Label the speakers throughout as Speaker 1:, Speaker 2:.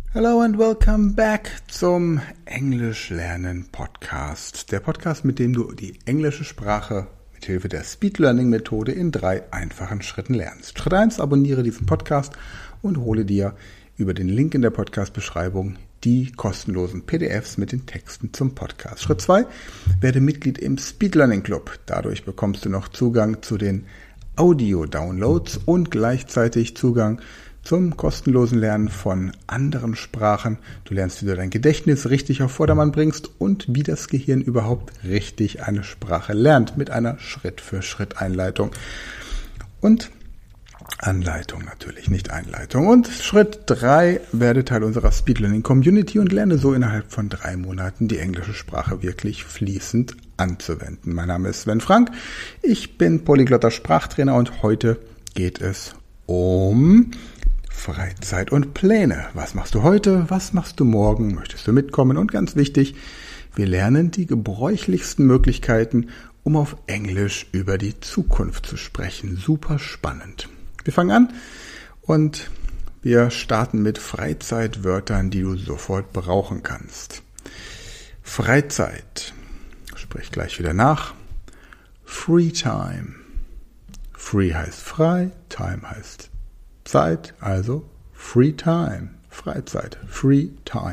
Speaker 1: Hello and welcome back zum Englisch lernen Podcast. Der Podcast, mit dem du die englische Sprache mit Hilfe der Speed Learning Methode in 3 einfachen Schritten lernst. Schritt 1, abonniere diesen Podcast und hole dir über den Link in der Podcast-Beschreibung die kostenlosen PDFs mit den Texten zum Podcast. Schritt 2, werde Mitglied im Speed Learning Club. Dadurch bekommst du noch Zugang zu den Audio-Downloads und gleichzeitig Zugang zum kostenlosen Lernen von anderen Sprachen. Du lernst, wie du dein Gedächtnis richtig auf Vordermann bringst und wie das Gehirn überhaupt richtig eine Sprache lernt mit einer Schritt-für-Schritt-Einleitung und Anleitung natürlich, nicht Einleitung. Und Schritt 3, werde Teil unserer Speed Learning Community und lerne so innerhalb von 3 Monaten die englische Sprache wirklich fließend anzuwenden. Mein Name ist Sven Frank, ich bin polyglotter Sprachtrainer und heute geht es um Freizeit und Pläne. Was machst du heute? Was machst du morgen? Möchtest du mitkommen? Und ganz wichtig, wir lernen die gebräuchlichsten Möglichkeiten, um auf Englisch über die Zukunft zu sprechen. Super spannend. Wir fangen an und wir starten mit Freizeitwörtern, die du sofort brauchen kannst. Freizeit. Sprich gleich wieder nach. Free time. Free heißt frei, time heißt Zeit, also free time, Freizeit, free time.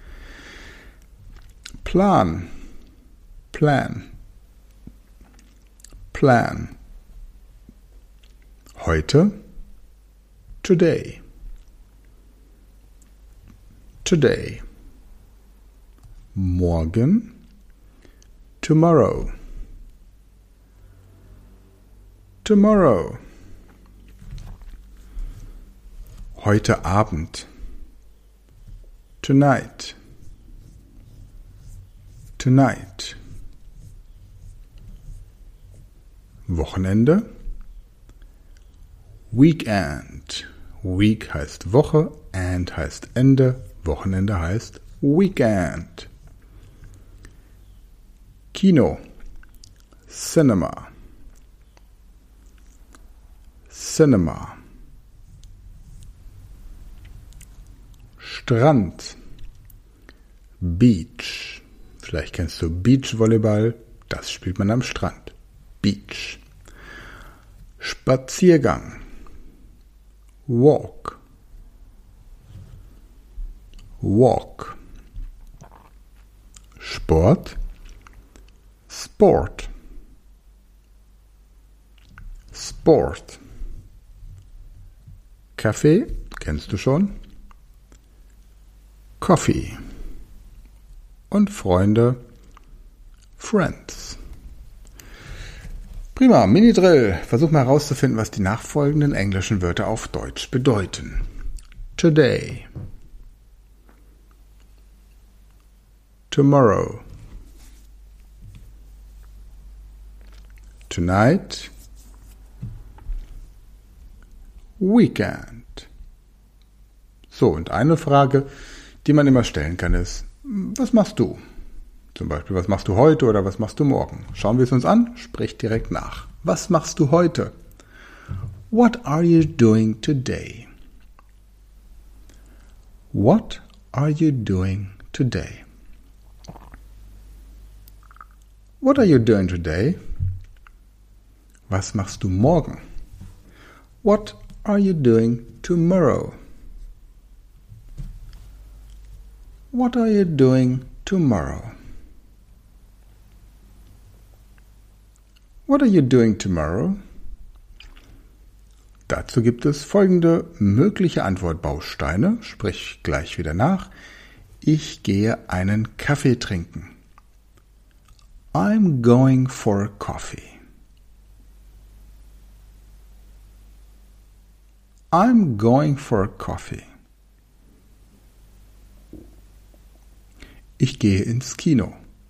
Speaker 1: Plan, plan, plan. Heute, today, today. Morgen, tomorrow, tomorrow. Heute Abend, tonight, tonight. Wochenende, weekend. Week heißt Woche, and heißt Ende, Wochenende heißt weekend. Kino, cinema, cinema. Strand, Beach. Vielleicht kennst du Beachvolleyball, das spielt man am Strand. Beach. Spaziergang, walk, walk. Sport, sport, sport. Kaffee, kennst du schon? Coffee. Und Freunde, Friends. Prima, Mini-Drill. Versuch mal herauszufinden, was die nachfolgenden englischen Wörter auf Deutsch bedeuten. Today. Tomorrow. Tonight. Weekend. So, und eine Frage, die man immer stellen kann, ist, was machst du? Zum Beispiel, was machst du heute oder was machst du morgen? Schauen wir es uns an, sprich direkt nach. Was machst du heute? What are you doing today? What are you doing today? What are you doing today? Was machst du morgen? What are you doing tomorrow? What are you doing tomorrow? What are you doing tomorrow? Dazu gibt es folgende mögliche Antwortbausteine, sprich gleich wieder nach. Ich gehe einen Kaffee trinken. I'm going for a coffee. I'm going for a coffee. Ich gehe ins Kino.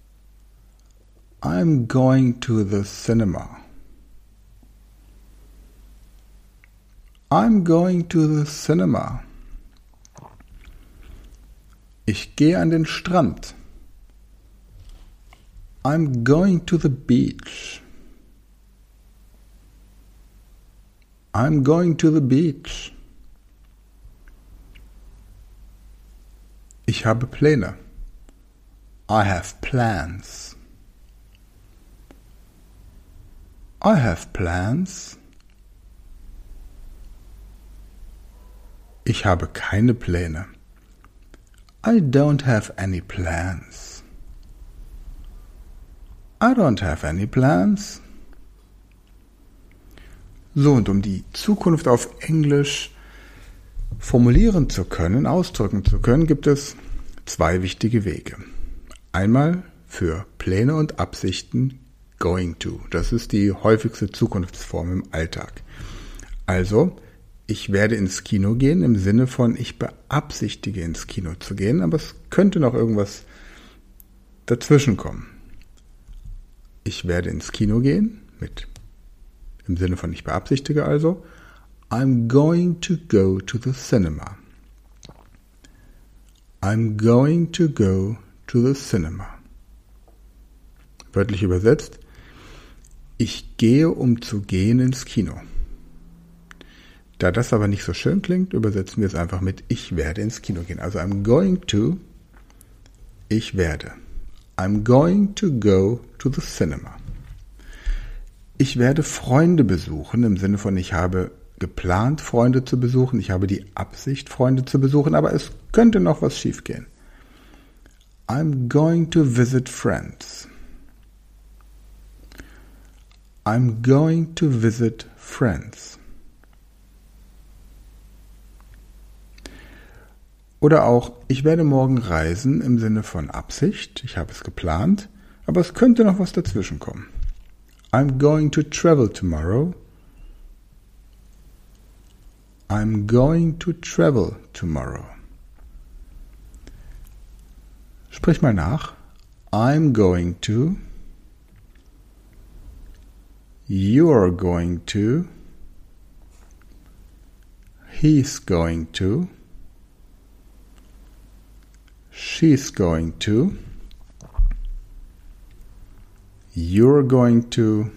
Speaker 1: I'm going to the cinema. I'm going to the cinema. Ich gehe an den Strand. I'm going to the beach. I'm going to the beach. Ich habe Pläne. I have plans. I have plans. Ich habe keine Pläne. I don't have any plans. I don't have any plans. So, und um die Zukunft auf Englisch formulieren zu können, ausdrücken zu können, gibt es zwei wichtige Wege. Einmal für Pläne und Absichten going to. Das ist die häufigste Zukunftsform im Alltag. Also, ich werde ins Kino gehen im Sinne von, ich beabsichtige ins Kino zu gehen, aber es könnte noch irgendwas dazwischen kommen. Ich werde ins Kino gehen, im Sinne von, ich beabsichtige also, I'm going to go to the cinema. I'm going to go to the cinema. Wörtlich übersetzt, ich gehe, um zu gehen, ins Kino. Da das aber nicht so schön klingt, übersetzen wir es einfach mit ich werde ins Kino gehen. Also I'm going to, ich werde. I'm going to go to the cinema. Ich werde Freunde besuchen, im Sinne von ich habe geplant, Freunde zu besuchen. Ich habe die Absicht, Freunde zu besuchen, aber es könnte noch was schiefgehen. I'm going to visit friends. I'm going to visit friends. Oder auch, ich werde morgen reisen im Sinne von Absicht, ich habe es geplant, aber es könnte noch was dazwischen kommen. I'm going to travel tomorrow. I'm going to travel tomorrow. Sprich mal nach. I'm going to. You're going to. He's going to. She's going to. You're going to.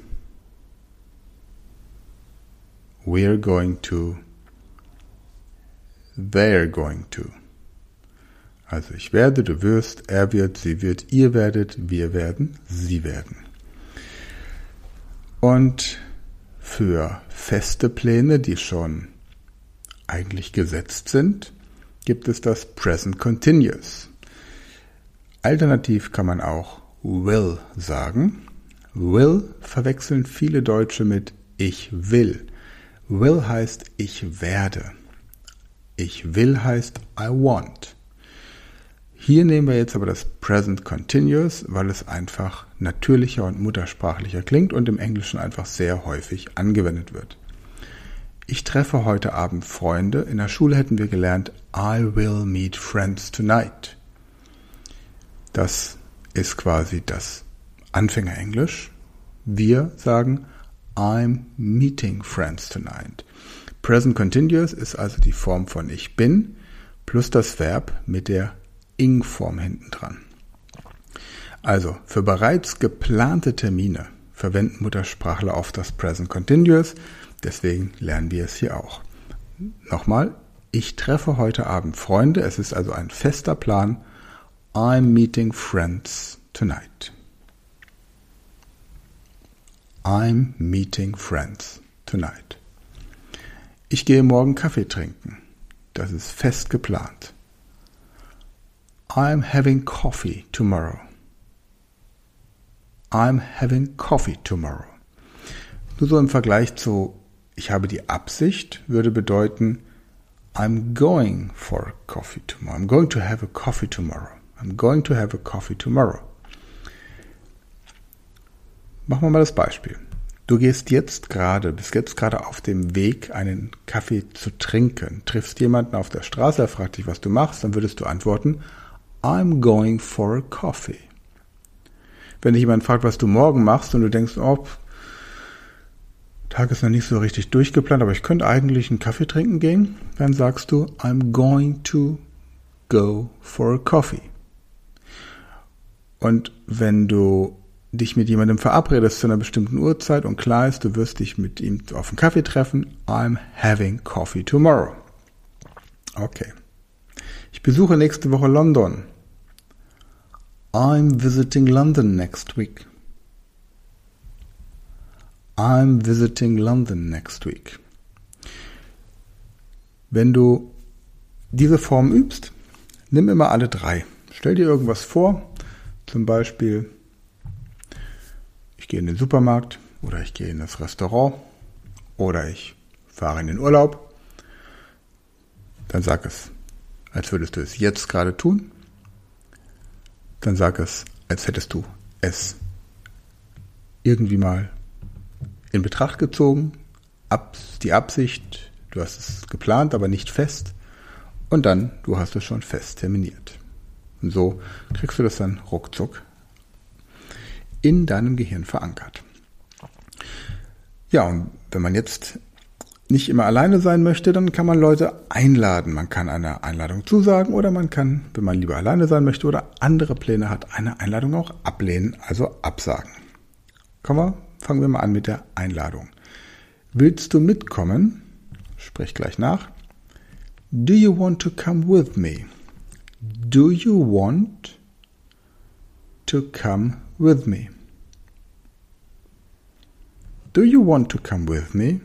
Speaker 1: We're going to. They're going to. Also ich werde, du wirst, er wird, sie wird, ihr werdet, wir werden, sie werden. Und für feste Pläne, die schon eigentlich gesetzt sind, gibt es das Present Continuous. Alternativ kann man auch will sagen. Will verwechseln viele Deutsche mit ich will. Will heißt ich werde. Ich will heißt I want. Hier nehmen wir jetzt aber das Present Continuous, weil es einfach natürlicher und muttersprachlicher klingt und im Englischen einfach sehr häufig angewendet wird. Ich treffe heute Abend Freunde. In der Schule hätten wir gelernt, I will meet friends tonight. Das ist quasi das Anfängerenglisch. Wir sagen, I'm meeting friends tonight. Present Continuous ist also die Form von ich bin plus das Verb mit der ing-Form hinten dran. Also für bereits geplante Termine verwenden Muttersprachler oft das Present Continuous. Deswegen lernen wir es hier auch. Nochmal, ich treffe heute Abend Freunde. Es ist also ein fester Plan. I'm meeting friends tonight. I'm meeting friends tonight. Ich gehe morgen Kaffee trinken. Das ist fest geplant. I'm having coffee tomorrow. I'm having coffee tomorrow. Nur so im Vergleich zu ich habe die Absicht würde bedeuten I'm going for coffee tomorrow. I'm going to have a coffee tomorrow. I'm going to have a coffee tomorrow. Machen wir mal das Beispiel. Du bist jetzt gerade auf dem Weg, einen Kaffee zu trinken. Triffst jemanden auf der Straße, er fragt dich, was du machst, dann würdest du antworten, I'm going for a coffee. Wenn dich jemand fragt, was du morgen machst und du denkst, Tag ist noch nicht so richtig durchgeplant, aber ich könnte eigentlich einen Kaffee trinken gehen, dann sagst du, I'm going to go for a coffee. Und wenn du dich mit jemandem verabredest zu einer bestimmten Uhrzeit und klar ist, du wirst dich mit ihm auf einen Kaffee treffen, I'm having coffee tomorrow. Okay. Ich besuche nächste Woche London. I'm visiting London next week. I'm visiting London next week. Wenn du diese Form übst, nimm immer alle 3. Stell dir irgendwas vor, zum Beispiel, ich gehe in den Supermarkt oder ich gehe in das Restaurant oder ich fahre in den Urlaub. Dann sag es, als würdest du es jetzt gerade tun. Dann sag es, als hättest du es irgendwie mal in Betracht gezogen, die Absicht, du hast es geplant, aber nicht fest, und dann, du hast es schon fest terminiert. Und so kriegst du das dann ruckzuck in deinem Gehirn verankert. Ja, und wenn man jetzt nicht immer alleine sein möchte, dann kann man Leute einladen. Man kann einer Einladung zusagen oder man kann, wenn man lieber alleine sein möchte oder andere Pläne hat, eine Einladung auch ablehnen, also absagen. Fangen wir mal an mit der Einladung. Willst du mitkommen? Sprich gleich nach. Do you want to come with me? Do you want to come with me? Do you want to come with me?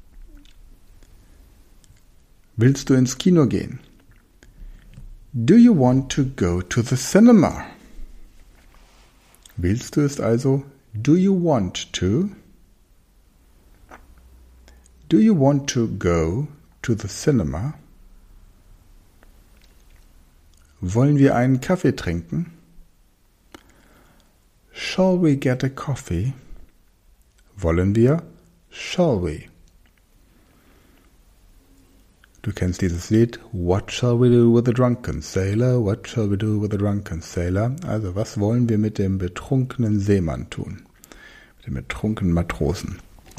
Speaker 1: Willst du ins Kino gehen? Do you want to go to the cinema? Willst du es also? Do you want to? Do you want to go to the cinema? Wollen wir einen Kaffee trinken? Shall we get a coffee? Wollen wir? Shall we? Du kennst dieses Lied, What shall we do with a drunken sailor? What shall we do with a drunken sailor? Also, was wollen wir mit dem betrunkenen Seemann tun? Mit dem betrunkenen Matrosen.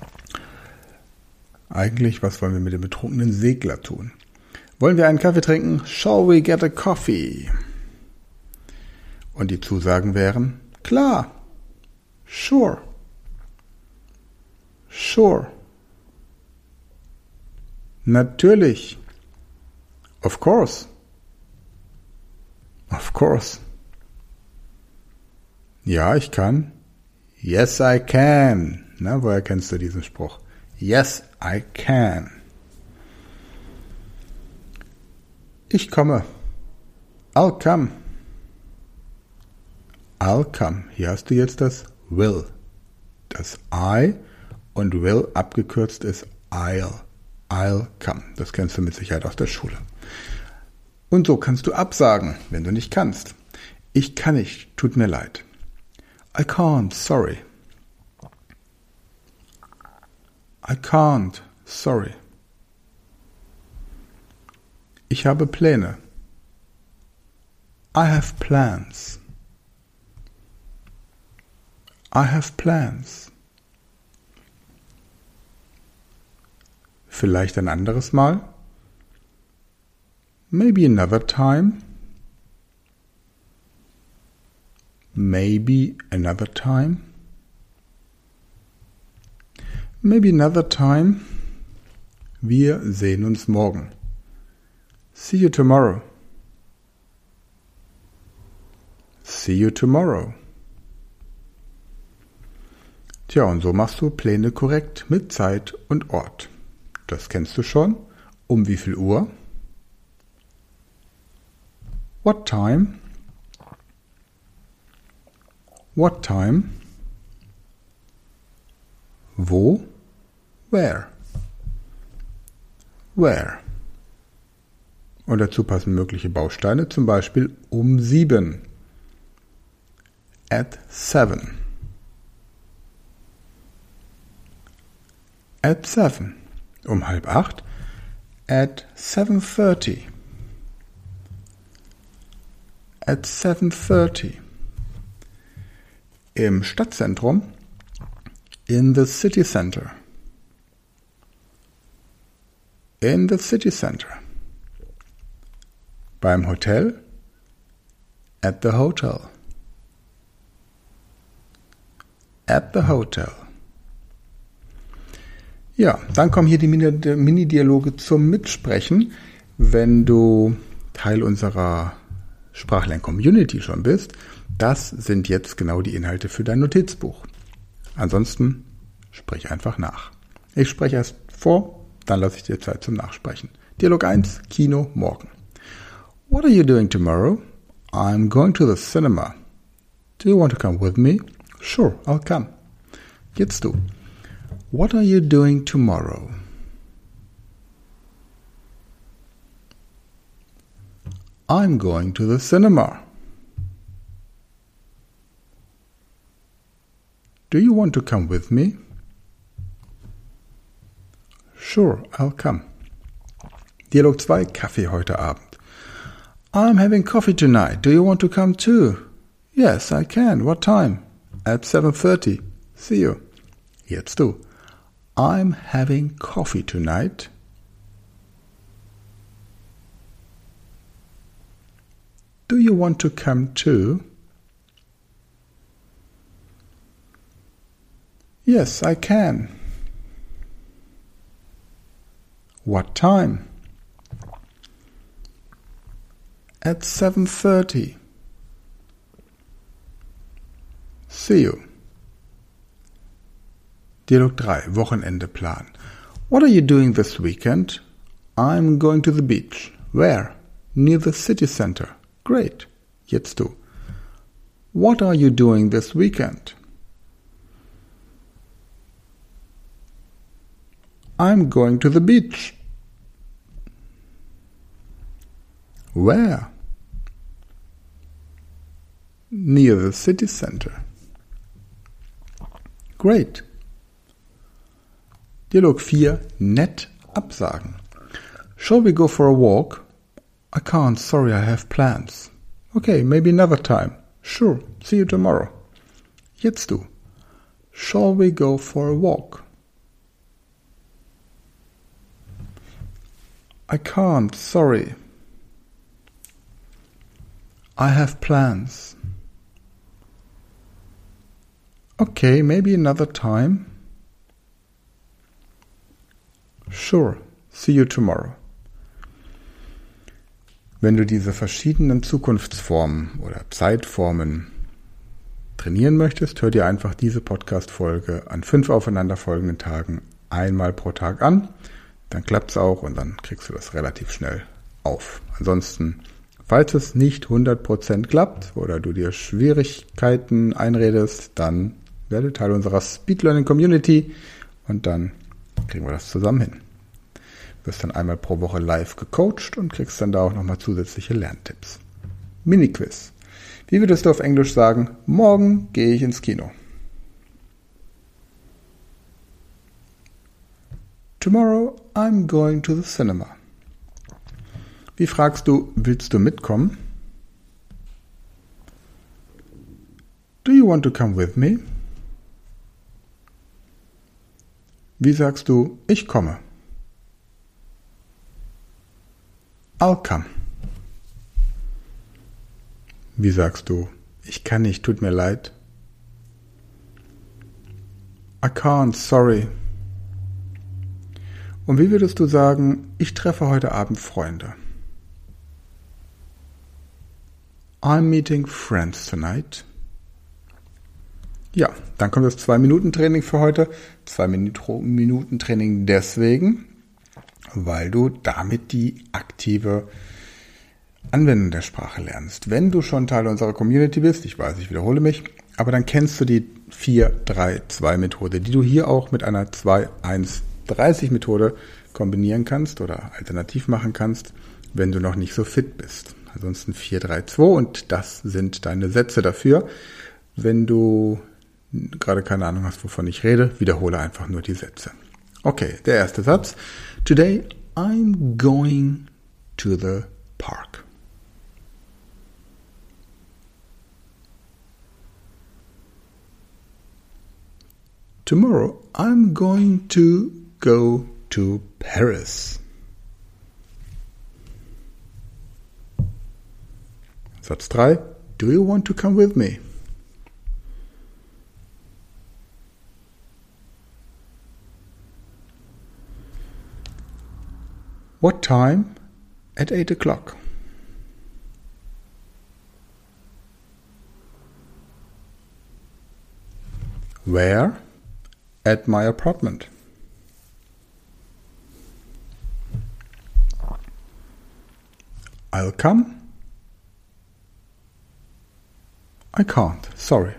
Speaker 1: Eigentlich, was wollen wir mit dem betrunkenen Segler tun? Wollen wir einen Kaffee trinken? Shall we get a coffee? Und die Zusagen wären, klar, sure, sure. Natürlich. Of course. Of course. Ja, ich kann. Yes, I can. Na, woher kennst du diesen Spruch? Yes, I can. Ich komme. I'll come. I'll come. Hier hast du jetzt das will. Das I und will abgekürzt ist I'll. I'll come. Das kennst du mit Sicherheit aus der Schule. Und so kannst du absagen, wenn du nicht kannst. Ich kann nicht, tut mir leid. I can't, sorry. I can't, sorry. Ich habe Pläne. I have plans. I have plans. Vielleicht ein anderes Mal. Maybe another time. Maybe another time. Maybe another time. Wir sehen uns morgen. See you tomorrow. See you tomorrow. Tja, und so machst du Pläne korrekt mit Zeit und Ort. Das kennst du schon. Um wie viel Uhr? What time? What time? Wo? Where? Where? Und dazu passen mögliche Bausteine, zum Beispiel um 7. At 7. At 7. Um 7:30. At 7:30. At 7:30. Im Stadtzentrum. In the city center. In the city center. Beim Hotel. At the hotel. At the hotel. Ja, dann kommen hier die Mini-Dialoge zum Mitsprechen. Wenn du Teil unserer Sprachlern-Community schon bist, das sind jetzt genau die Inhalte für dein Notizbuch. Ansonsten sprich einfach nach. Ich spreche erst vor, dann lasse ich dir Zeit zum Nachsprechen. Dialog 1, Kino, morgen. What are you doing tomorrow? I'm going to the cinema. Do you want to come with me? Sure, I'll come. Jetzt du. What are you doing tomorrow? I'm going to the cinema. Do you want to come with me? Sure, I'll come. Dialog 2, Kaffee heute Abend. I'm having coffee tonight. Do you want to come too? Yes, I can. What time? At 7:30. See you. Jetzt du. I'm having coffee tonight. Do you want to come too? Yes, I can. What time? At 7:30. See you. Dialog 3, Wochenendeplan. What are you doing this weekend? I'm going to the beach. Where? Near the city center. Great. Jetzt du. What are you doing this weekend? I'm going to the beach. Where? Near the city center. Great. Dialog 4, nett absagen. Shall we go for a walk? I can't, sorry, I have plans. Okay, maybe another time. Sure, see you tomorrow. Jetzt du. Shall we go for a walk? I can't, sorry. I have plans. Okay, maybe another time. Sure, see you tomorrow. Wenn du diese verschiedenen Zukunftsformen oder Zeitformen trainieren möchtest, hör dir einfach diese Podcast-Folge an 5 aufeinanderfolgenden Tagen einmal pro Tag an. Dann klappt's auch und dann kriegst du das relativ schnell auf. Ansonsten, falls es nicht 100% klappt oder du dir Schwierigkeiten einredest, dann werde Teil unserer Speed Learning Community und dann kriegen wir das zusammen hin. Du wirst dann einmal pro Woche live gecoacht und kriegst dann da auch nochmal zusätzliche Lerntipps. Mini-Quiz. Wie würdest du auf Englisch sagen, morgen gehe ich ins Kino? Tomorrow I'm going to the cinema. Wie fragst du, willst du mitkommen? Do you want to come with me? Wie sagst du, ich komme? I'll come. Wie sagst du, ich kann nicht, tut mir leid? I can't, sorry. Und wie würdest du sagen, ich treffe heute Abend Freunde? I'm meeting friends tonight. Ja, dann kommt das 2-Minuten-Training für heute. 2-Minuten-Training deswegen, weil du damit die aktive Anwendung der Sprache lernst. Wenn du schon Teil unserer Community bist, ich weiß, ich wiederhole mich, aber dann kennst du die 4-3-2-Methode, die du hier auch mit einer 2-1-30-Methode kombinieren kannst oder alternativ machen kannst, wenn du noch nicht so fit bist. Ansonsten 4-3-2 und das sind deine Sätze dafür. Wenn du gerade keine Ahnung hast, wovon ich rede, wiederhole einfach nur die Sätze. Okay, der erste Satz. Today I'm going to the park. Tomorrow I'm going to go to Paris. Satz 3. Do you want to come with me? What time? At 8 o'clock. Where? At my apartment. I'll come. I can't. Sorry.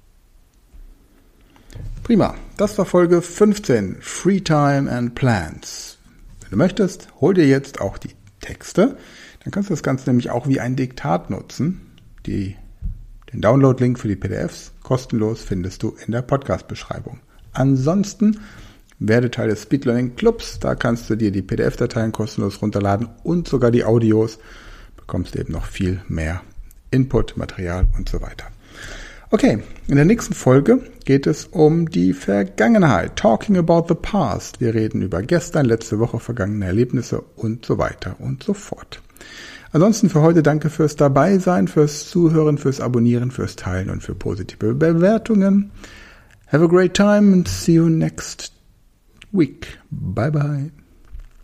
Speaker 1: Prima. Das war Folge 15. Free Time and Plans. Wenn du möchtest, hol dir jetzt auch die Texte. Dann kannst du das Ganze nämlich auch wie ein Diktat nutzen. Den Download-Link für die PDFs kostenlos findest du in der Podcast-Beschreibung. Ansonsten werde Teil des Speed Learning Clubs. Da kannst du dir die PDF-Dateien kostenlos runterladen und sogar die Audios. Bekommst eben noch viel mehr Input, Material und so weiter. Okay, in der nächsten Folge geht es um die Vergangenheit. Talking about the past. Wir reden über gestern, letzte Woche, vergangene Erlebnisse und so weiter und so fort. Ansonsten für heute danke fürs Dabeisein, fürs Zuhören, fürs Abonnieren, fürs Teilen und für positive Bewertungen. Have a great time and see you next week. Bye bye.